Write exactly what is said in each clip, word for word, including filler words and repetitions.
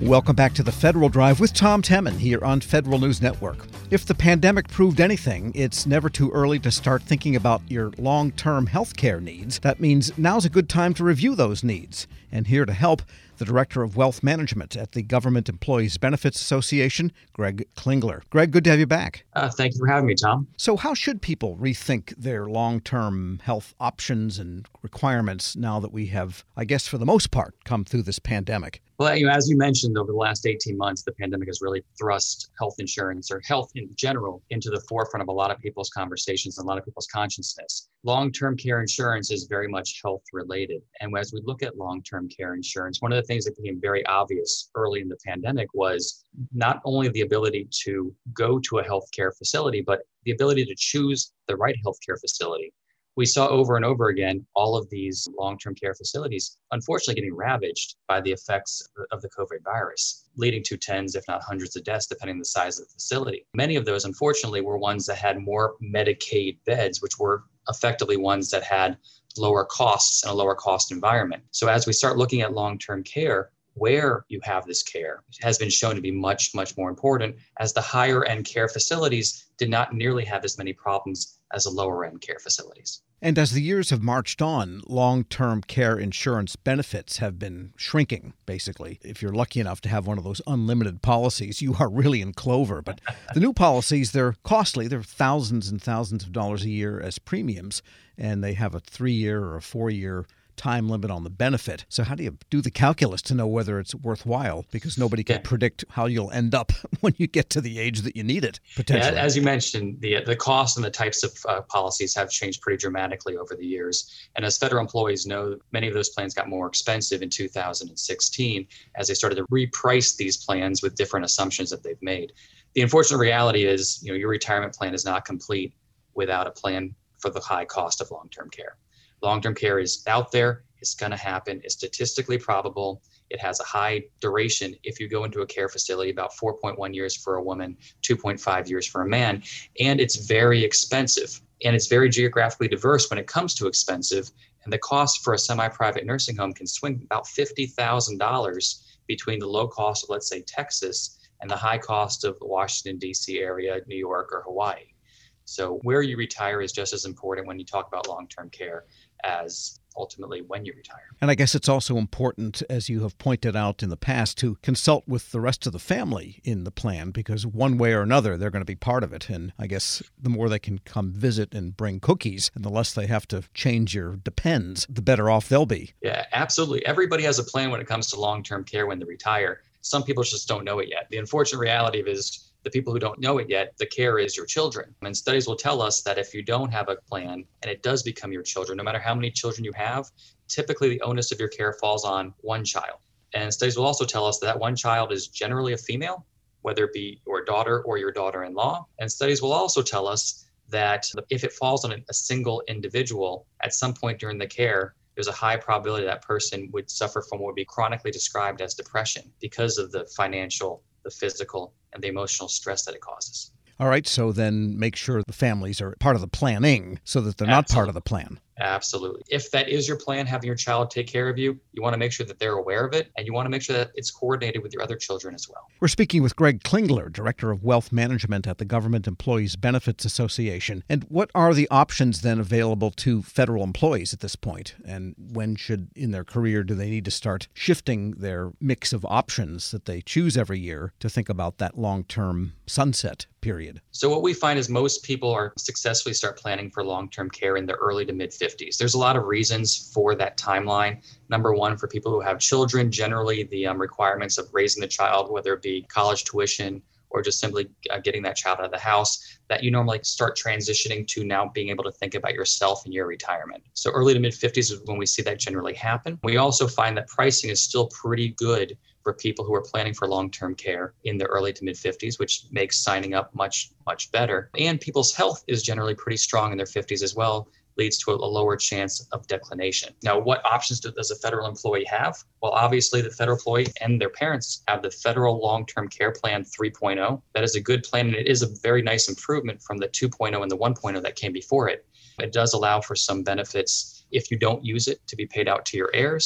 Welcome back to the Federal Drive with Tom Temin here on Federal News Network. If the pandemic proved anything, it's never too early to start thinking about your long-term health care needs. That means now's a good time to review those needs. And here to help, the Director of Wealth Management at the Government Employees Benefits Association, Greg Klingler. Greg, good to have you back. Uh, thank you for having me, Tom. So how should people rethink their long-term health options and requirements now that we have, I guess for the most part, come through this pandemic? Well, you know, as you mentioned, over the last eighteen months, the pandemic has really thrust health insurance or health in general into the forefront of a lot of people's conversations and a lot of people's consciousness. Long-term care insurance is very much health related. And as we look at long-term care insurance, one of the things that became very obvious early in the pandemic was not only the ability to go to a healthcare facility, but the ability to choose the right healthcare facility. We saw over and over again all of these long-term care facilities, unfortunately, getting ravaged by the effects of the COVID virus, leading to tens, if not hundreds of deaths, depending on the size of the facility. Many of those, unfortunately, were ones that had more Medicaid beds, which were effectively ones that had lower costs and a lower cost environment. So as we start looking at long-term care, where you have this care has been shown to be much, much more important, as the higher end care facilities did not nearly have as many problems as the lower end care facilities. And as the years have marched on, long-term care insurance benefits have been shrinking, basically. If you're lucky enough to have one of those unlimited policies, you are really in clover. But the new policies, they're costly. They're thousands and thousands of dollars a year as premiums, and they have a three-year or a four-year time limit on the benefit. So how do you do the calculus to know whether it's worthwhile? Because nobody can yeah. predict how you'll end up when you get to the age that you need it, potentially. Yeah, as you mentioned, the the cost and the types of uh, policies have changed pretty dramatically over the years. And as federal employees know, many of those plans got more expensive in two thousand sixteen as they started to reprice these plans with different assumptions that they've made. The unfortunate reality is, you know, your retirement plan is not complete without a plan for the high cost of long-term care. Long-term care is out there. It's going to happen. It's statistically probable. It has a high duration if you go into a care facility, about four point one years for a woman, two point five years for a man. And it's very expensive. And it's very geographically diverse when it comes to expensive. And the cost for a semi-private nursing home can swing about fifty thousand dollars between the low cost of, let's say, Texas and the high cost of the Washington, D C area, New York, or Hawaii. So where you retire is just as important when you talk about long-term care as ultimately when you retire. And I guess it's also important, as you have pointed out in the past, to consult with the rest of the family in the plan, because one way or another, they're going to be part of it. And I guess the more they can come visit and bring cookies, and the less they have to change your depends, the better off they'll be. Yeah, absolutely. Everybody has a plan when it comes to long-term care when they retire. Some people just don't know it yet. The unfortunate reality of it is the people who don't know it yet, the care is your children. And studies will tell us that if you don't have a plan and it does become your children, no matter how many children you have, typically the onus of your care falls on one child. And studies will also tell us that one child is generally a female, whether it be your daughter or your daughter-in-law. And studies will also tell us that if it falls on a single individual at some point during the care, there's a high probability that person would suffer from what would be chronically described as depression because of the financial, the physical, and the emotional stress that it causes. All right, so then make sure the families are part of the planning so that they're not Absolutely. part of the plan. Absolutely. If that is your plan, having your child take care of you, you want to make sure that they're aware of it, and you want to make sure that it's coordinated with your other children as well. We're speaking with Greg Klingler, Director of Wealth Management at the Government Employees Benefits Association. And what are the options then available to federal employees at this point? And when should, in their career, do they need to start shifting their mix of options that they choose every year to think about that long-term sunset period? So what we find is most people are successfully start planning for long-term care in the early to mid-fifties. There's a lot of reasons for that timeline. Number one, for people who have children, generally the um, requirements of raising the child, whether it be college tuition or just simply uh, getting that child out of the house, that you normally start transitioning to now being able to think about yourself and your retirement. So early to mid-fifties is when we see that generally happen. We also find that pricing is still pretty good for people who are planning for long-term care in the early to mid-fifties, which makes signing up much, much better. And people's health is generally pretty strong in their fifties as well, leads to a, a lower chance of declination. Now, what options do, does a federal employee have? Well, obviously, the federal employee and their parents have the Federal Long-Term Care Plan three point oh. That is a good plan, and it is a very nice improvement from the two point oh and the one point oh that came before it. It does allow for some benefits if you don't use it to be paid out to your heirs.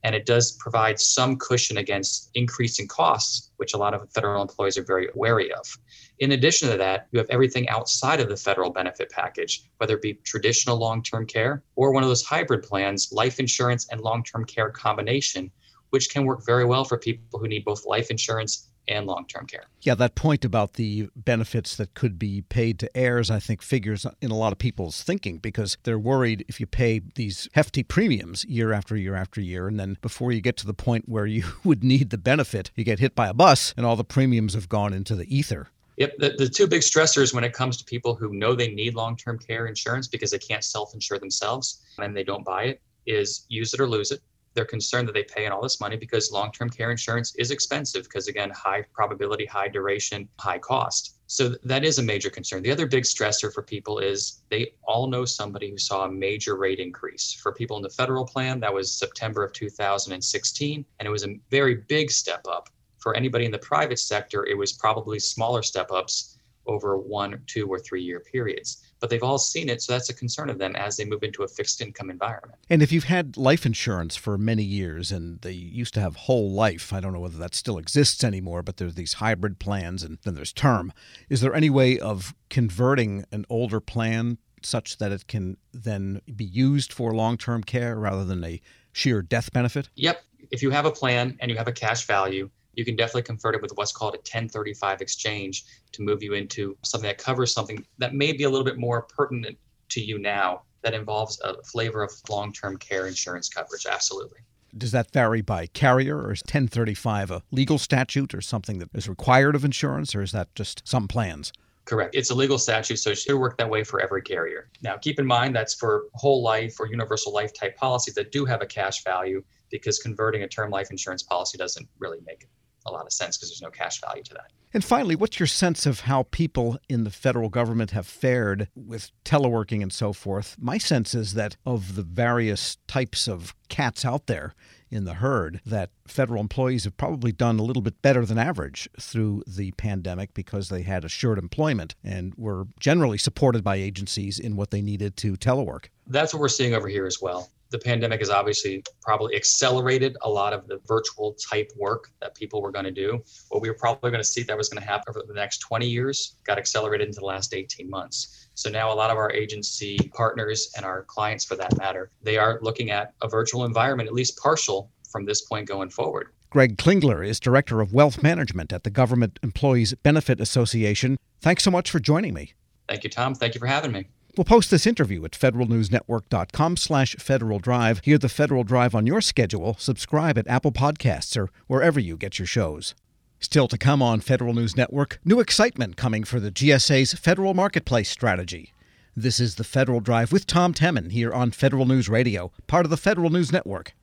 And it does provide some cushion against increasing costs, which a lot of federal employees are very wary of. In addition to that, you have everything outside of the federal benefit package, whether it be traditional long-term care or one of those hybrid plans, life insurance and long-term care combination, which can work very well for people who need both life insurance and long-term care. Yeah, that point about the benefits that could be paid to heirs, I think, figures in a lot of people's thinking, because they're worried if you pay these hefty premiums year after year after year, and then before you get to the point where you would need the benefit, you get hit by a bus and all the premiums have gone into the ether. Yep. The, the two big stressors when it comes to people who know they need long-term care insurance because they can't self-insure themselves and they don't buy it is use it or lose it. They're concerned that they pay in all this money because long-term care insurance is expensive because, again, high probability, high duration, high cost. So th- that is a major concern. The other big stressor for people is they all know somebody who saw a major rate increase. For people in the federal plan, that was September of two thousand sixteen, and it was a very big step up. For anybody in the private sector, it was probably smaller step ups over one, two, or three year periods. But they've all seen it, so that's a concern of them as they move into a fixed income environment. And if you've had life insurance for many years, and they used to have whole life, I don't know whether that still exists anymore, but there's these hybrid plans and then there's term. Is there any way of converting an older plan such that it can then be used for long-term care rather than a sheer death benefit? Yep. If you have a plan and you have a cash value, you can definitely convert it with what's called a ten thirty-five exchange to move you into something that covers something that may be a little bit more pertinent to you now that involves a flavor of long-term care insurance coverage. Absolutely. Does that vary by carrier, or is ten thirty-five a legal statute or something that is required of insurance, or is that just some plans? Correct. It's a legal statute, so it should work that way for every carrier. Now, keep in mind that's for whole life or universal life type policies that do have a cash value, because converting a term life insurance policy doesn't really make a lot of sense because there's no cash value to that. And finally, what's your sense of how people in the federal government have fared with teleworking and so forth? My sense is that of the various types of cats out there in the herd, that federal employees have probably done a little bit better than average through the pandemic because they had assured employment and were generally supported by agencies in what they needed to telework. That's what we're seeing over here as well. The pandemic has obviously probably accelerated a lot of the virtual type work that people were going to do. What we were probably going to see that was going to happen over the next twenty years got accelerated into the last eighteen months. So now a lot of our agency partners and our clients, for that matter, they are looking at a virtual environment, at least partial, from this point going forward. Greg Klingler is Director of Wealth Management at the Government Employees Benefit Association. Thanks so much for joining me. Thank you, Tom. Thank you for having me. We'll post this interview at federalnewsnetwork.com slash Federal Drive. Hear the Federal Drive on your schedule. Subscribe at Apple Podcasts or wherever you get your shows. Still to come on Federal News Network, new excitement coming for the G S A's Federal Marketplace strategy. This is the Federal Drive with Tom Temin here on Federal News Radio, part of the Federal News Network.